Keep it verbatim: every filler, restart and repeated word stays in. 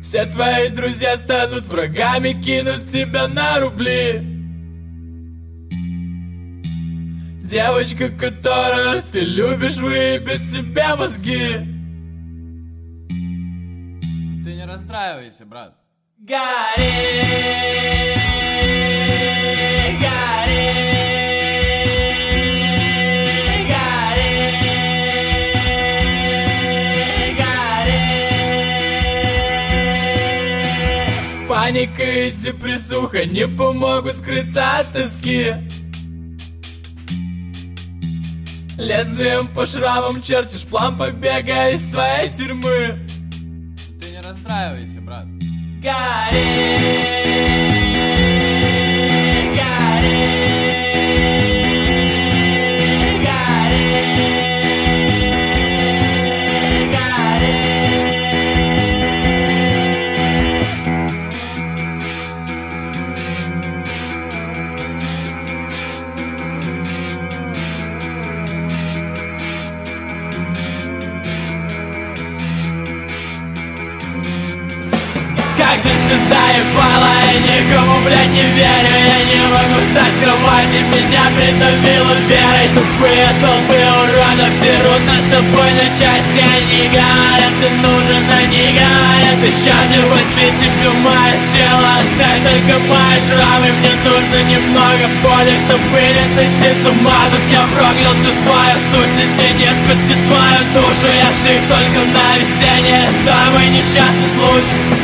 Все твои друзья станут врагами, кинут тебя на рубли. Девочка, которую ты любишь, выебет тебе мозги. Ты не расстраивайся, брат. Гори, гори, гори, гори. Паника и депрессуха не помогут скрыться от тоски. Лезвием по шрамам чертишь план побега из своей тюрьмы. Ты не расстраивайся, брат. Гори, гори, гори, гори. Как же все заебало, я никому, блядь, не верю. Я не могу встать с кровати, меня придавило верой. Тупые толпы уродов дерут нас с тобой на части. Они говорят, ты нужен, они говорят, ты счастлив. Возьми себе мое тело, оставь только мои шрамы. Мне нужно немного боли, чтобы не сойти с ума. Тут я проклял всю свою сущность, мне не спасти свою душу. Я жив только на весеннее, это мой несчастный случай.